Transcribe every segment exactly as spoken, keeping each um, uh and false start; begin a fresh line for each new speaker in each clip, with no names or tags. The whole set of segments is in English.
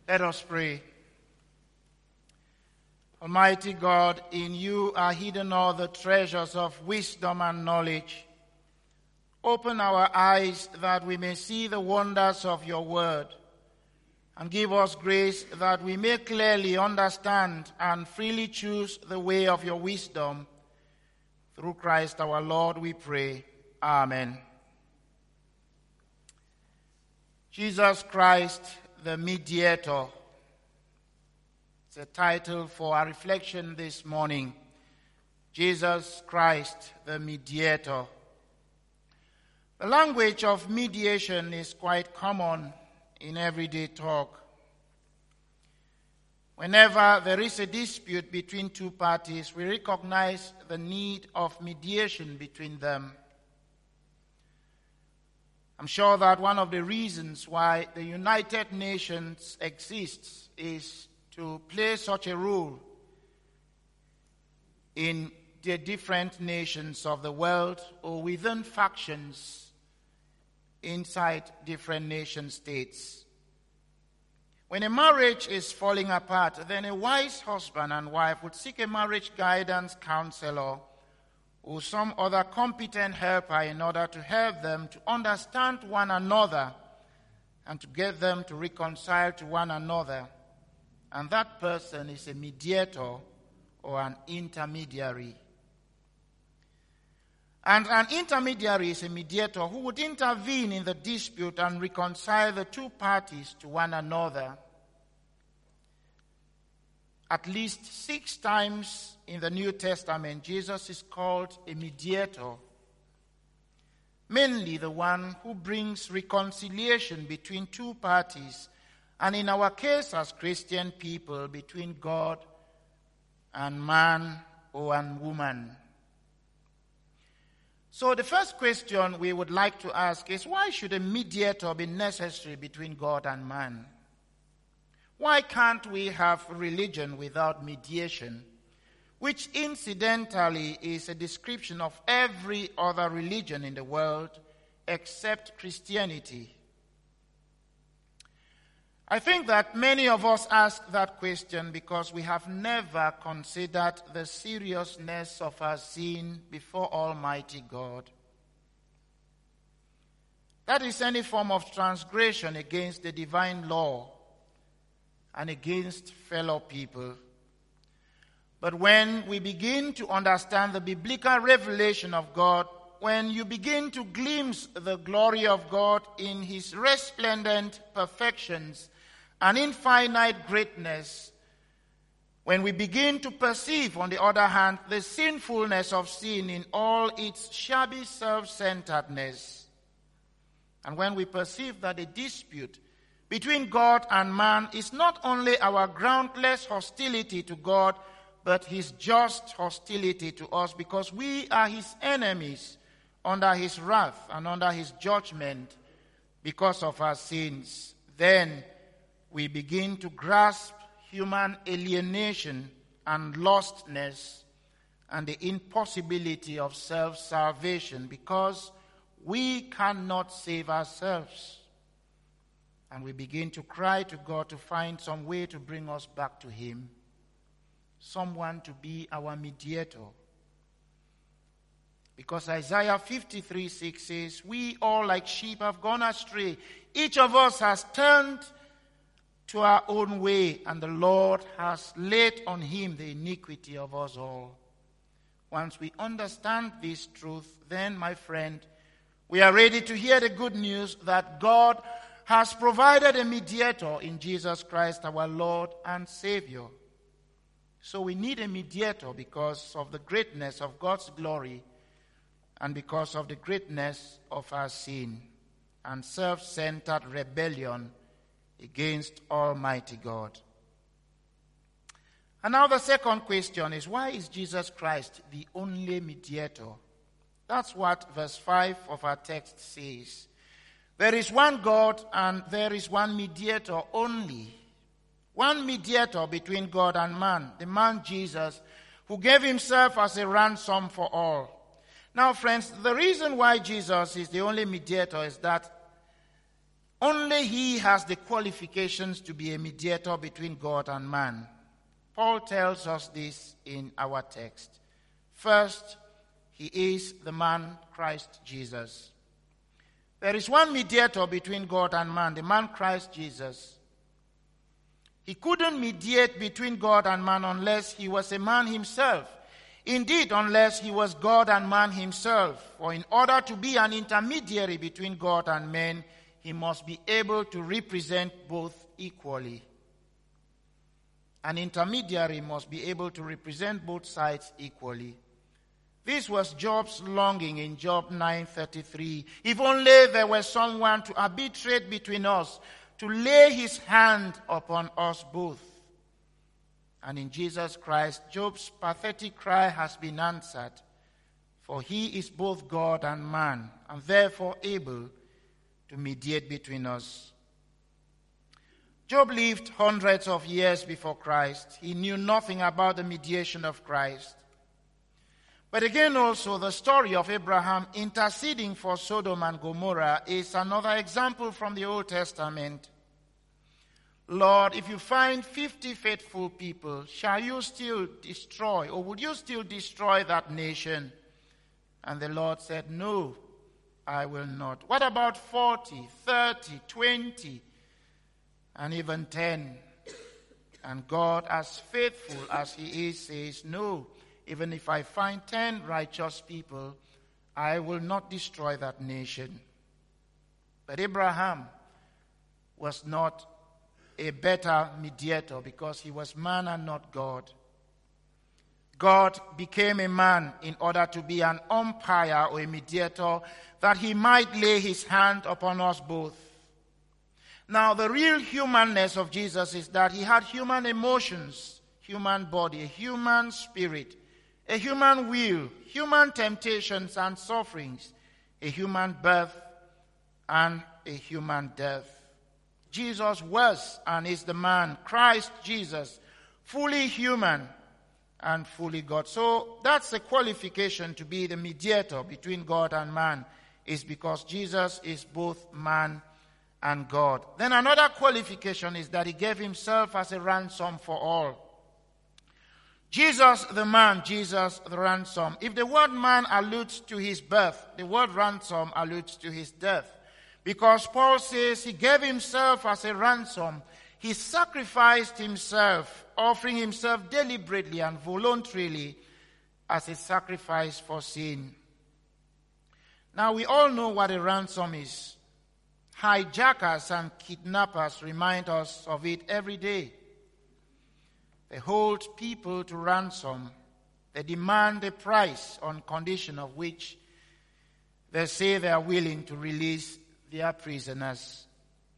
Let us pray. Almighty God, in you are hidden all the treasures of wisdom and knowledge. Open our eyes that we may see the wonders of your word, and give us grace that we may clearly understand and freely choose the way of your wisdom. Through Christ our Lord we pray. Amen. Jesus Christ, the mediator. It's a title for our reflection this morning. Jesus Christ, the mediator. The language of mediation is quite common in everyday talk. Whenever there is a dispute between two parties, we recognize the need of mediation between them. I'm sure that one of the reasons why the United Nations exists is to play such a role in the different nations of the world or within factions inside different nation states. When a marriage is falling apart, then a wise husband and wife would seek a marriage guidance counselor or some other competent helper in order to help them to understand one another and to get them to reconcile to one another. And that person is a mediator or an intermediary. And an intermediary is a mediator who would intervene in the dispute and reconcile the two parties to one another. At least six times in the New Testament, Jesus is called a mediator, mainly the one who brings reconciliation between two parties, and in our case as Christian people, between God and man or and woman. So the first question we would like to ask is, why should a mediator be necessary between God and man? Why can't we have religion without mediation, which incidentally is a description of every other religion in the world except Christianity? I think that many of us ask that question because we have never considered the seriousness of our sin before Almighty God. That is any form of transgression against the divine law and against fellow people. But when we begin to understand the biblical revelation of God, when you begin to glimpse the glory of God in his resplendent perfections and infinite greatness, when we begin to perceive, on the other hand, the sinfulness of sin in all its shabby self-centeredness, and when we perceive that a dispute between God and man is not only our groundless hostility to God, but his just hostility to us, because we are his enemies under his wrath and under his judgment because of our sins, then we begin to grasp human alienation and lostness and the impossibility of self-salvation, because we cannot save ourselves. And we begin to cry to God to find some way to bring us back to him, someone to be our mediator. Because Isaiah fifty-three six says, we all like sheep have gone astray. Each of us has turned to our own way, and the Lord has laid on him the iniquity of us all. Once we understand this truth, then, my friend, we are ready to hear the good news that God has provided a mediator in Jesus Christ, our Lord and Savior. So we need a mediator because of the greatness of God's glory and because of the greatness of our sin and self-centered rebellion against Almighty God. And now the second question is, why is Jesus Christ the only mediator? That's what verse five of our text says. There is one God and there is one mediator only. One mediator between God and man, the man Jesus, who gave himself as a ransom for all. Now, friends, the reason why Jesus is the only mediator is that Only he has the qualifications to be a mediator between God and man. Paul tells us this in our text. First, he is the man Christ Jesus. There is one mediator between God and man, the man Christ Jesus. He couldn't mediate between God and man unless he was a man himself. Indeed, unless he was God and man himself. For in order to be an intermediary between God and men, he must be able to represent both equally. An intermediary must be able to represent both sides equally. This was Job's longing in Job nine thirty-three. If only there were someone to arbitrate between us, to lay his hand upon us both. And in Jesus Christ, Job's pathetic cry has been answered, for he is both God and man, and therefore able to mediate between us. Job lived hundreds of years before Christ. He knew nothing about the mediation of Christ. But again also, the story of Abraham interceding for Sodom and Gomorrah is another example from the Old Testament. Lord, if you find fifty faithful people, shall you still destroy, or would you still destroy that nation? And the Lord said, no, I will not. What about forty, thirty, twenty, and even ten? And God, as faithful as he is, says, no, even if I find ten righteous people, I will not destroy that nation. But Abraham was not a better mediator because he was man and not God. God became a man in order to be an umpire or a mediator, that he might lay his hand upon us both. Now, the real humanness of Jesus is that he had human emotions, human body, a human spirit, a human will, human temptations and sufferings, a human birth and a human death. Jesus was and is the man, Christ Jesus, fully human and fully God. So that's a qualification to be the mediator between God and man, is because Jesus is both man and God. Then another qualification is that he gave himself as a ransom for all. Jesus the man, Jesus the ransom. If the word man alludes to his birth, the word ransom alludes to his death. Because Paul says he gave himself as a ransom. He sacrificed himself, offering himself deliberately and voluntarily as a sacrifice for sin. Now we all know what a ransom is. Hijackers and kidnappers remind us of it every day. They hold people to ransom. They demand a price on condition of which they say they are willing to release their prisoners.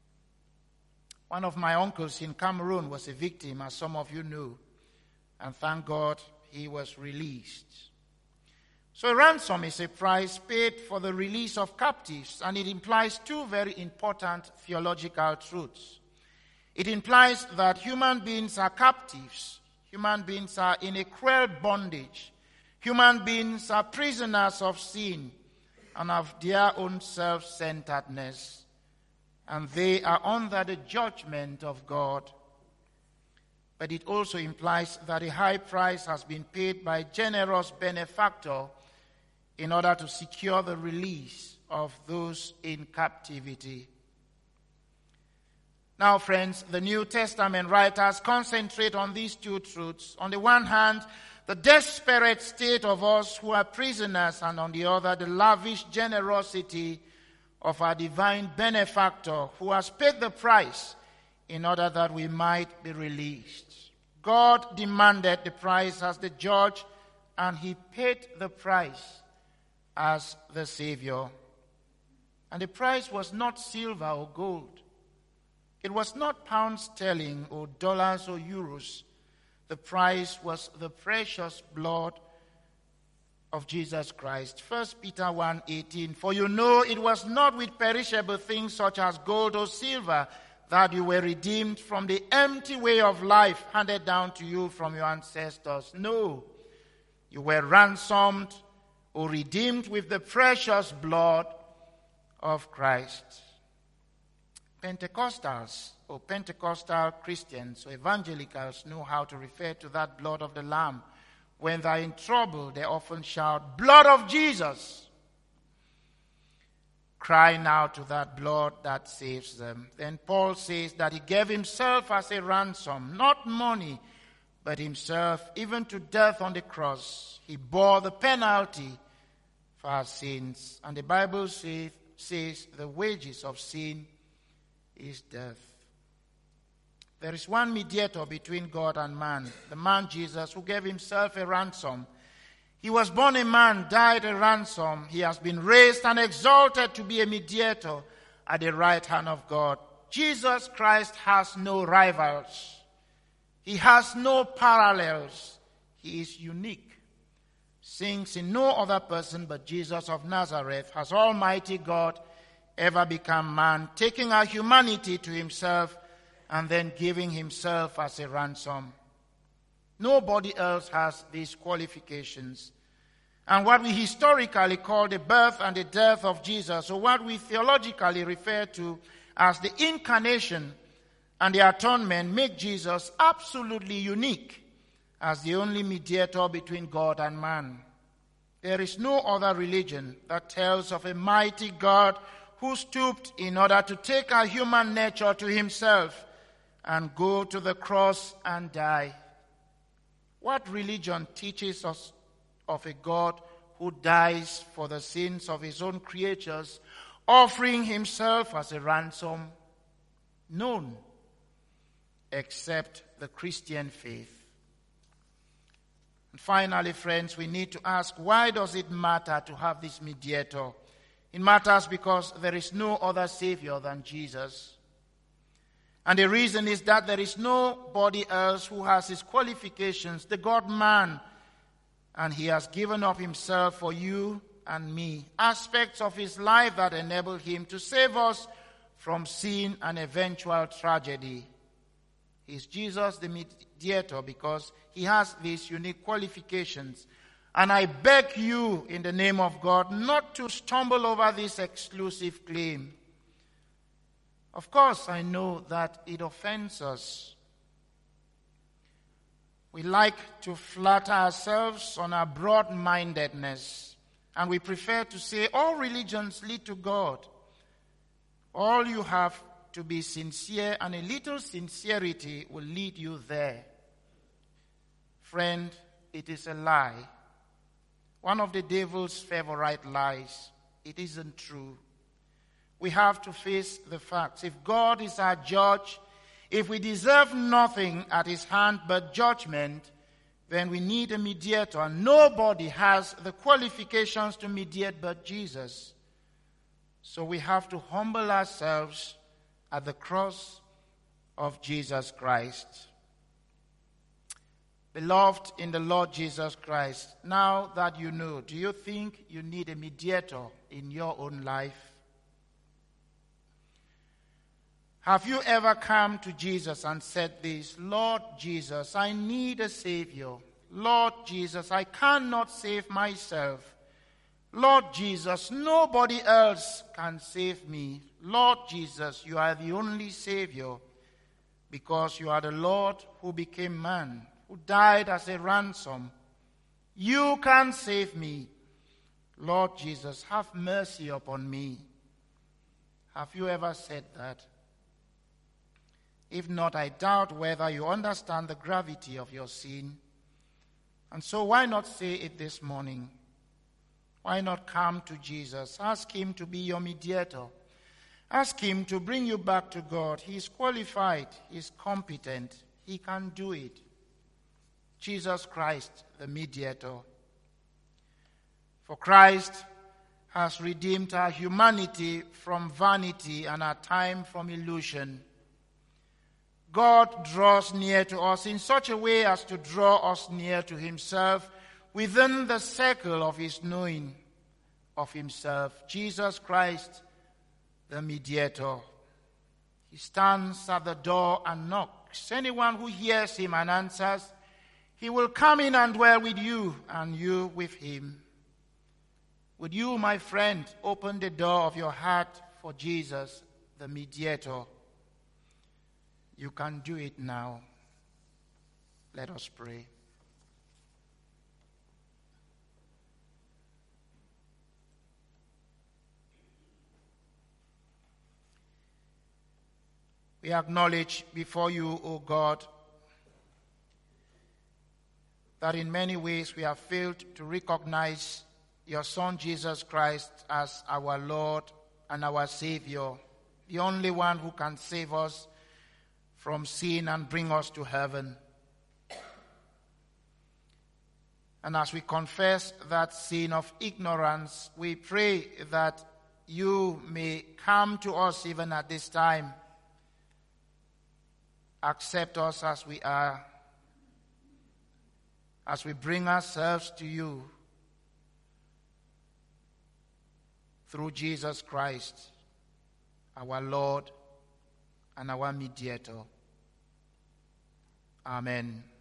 One of my uncles in Cameroon was a victim, as some of you know, and thank God he was released. So a ransom is a price paid for the release of captives, and it implies two very important theological truths. It implies that human beings are captives. Human beings are in a cruel bondage. Human beings are prisoners of sin and of their own self-centeredness. And they are under the judgment of God. But it also implies that a high price has been paid by a generous benefactor in order to secure the release of those in captivity. Now, friends, the New Testament writers concentrate on these two truths. On the one hand, the desperate state of us who are prisoners, and on the other, the lavish generosity of our divine benefactor who has paid the price in order that we might be released. God demanded the price as the judge, and he paid the price as the Savior. And the price was not silver or gold. It was not pounds sterling or dollars or euros. The price was the precious blood of Jesus Christ. First Peter one eighteen, for you know it was not with perishable things such as gold or silver that you were redeemed from the empty way of life handed down to you from your ancestors. No, you were ransomed or redeemed with the precious blood of Christ. Pentecostals or Pentecostal Christians or evangelicals know how to refer to that blood of the Lamb. When they're in trouble, they often shout, "Blood of Jesus!" Crying out to that blood that saves them. Then Paul says that he gave himself as a ransom, not money, but himself, even to death on the cross. He bore the penalty for our sins. And the Bible says, says the wages of sin is death. There is one mediator between God and man, the man Jesus, who gave himself a ransom. He was born a man, died a ransom. He has been raised and exalted to be a mediator at the right hand of God. Jesus Christ has no rivals. He has no parallels. He is unique. Since in no other person but Jesus of Nazareth has Almighty God ever become man, taking our humanity to himself and then giving himself as a ransom. Nobody else has these qualifications. And what we historically call the birth and the death of Jesus, or what we theologically refer to as the incarnation and the atonement, make Jesus absolutely unique as the only mediator between God and man. There is no other religion that tells of a mighty God who stooped in order to take our human nature to himself and go to the cross and die. What religion teaches us of a God who dies for the sins of his own creatures, offering himself as a ransom? None, except the Christian faith. And finally, friends, we need to ask, why does it matter to have this mediator? It matters because there is no other Savior than Jesus. And the reason is that there is nobody else who has his qualifications, the God-man, and he has given up himself for you and me, aspects of his life that enable him to save us from sin and eventual tragedy. Is Jesus the mediator because he has these unique qualifications. And I beg you in the name of God not to stumble over this exclusive claim. Of course, I know that it offends us. We like to flatter ourselves on our broad-mindedness, and we prefer to say all religions lead to God. All you have to be sincere, and a little sincerity will lead you there. Friend, it is a lie. One of the devil's favorite lies. It isn't true. We have to face the facts. If God is our judge, if we deserve nothing at his hand but judgment, then we need a mediator. And nobody has the qualifications to mediate but Jesus. So we have to humble ourselves at the cross of Jesus Christ. Beloved in the Lord Jesus Christ, now that you know, do you think you need a mediator in your own life? Have you ever come to Jesus and said this, Lord Jesus, I need a Savior. Lord Jesus, I cannot save myself. Lord Jesus, nobody else can save me. Lord Jesus, you are the only Savior because you are the Lord who became man, who died as a ransom. You can save me. Lord Jesus, have mercy upon me. Have you ever said that? If not, I doubt whether you understand the gravity of your sin. And so why not say it this morning? Why not come to Jesus? Ask him to be your mediator. Ask him to bring you back to God. He is qualified. He is competent. He can do it. Jesus Christ, the mediator. For Christ has redeemed our humanity from vanity and our time from illusion. God draws near to us in such a way as to draw us near to himself within the circle of his knowing of himself. Jesus Christ, the mediator. He stands at the door and knocks. Anyone who hears him and answers, he will come in and dwell with you, and you with him. Would you, my friend, open the door of your heart for Jesus the mediator, you can do it now. Let us pray. We acknowledge before you, O God, that in many ways we have failed to recognize your Son Jesus Christ as our Lord and our Savior, the only one who can save us from sin and bring us to heaven. And as we confess that sin of ignorance, we pray that you may come to us even at this time. Accept us as we are, as we bring ourselves to you through Jesus Christ, our Lord and our mediator. Amen.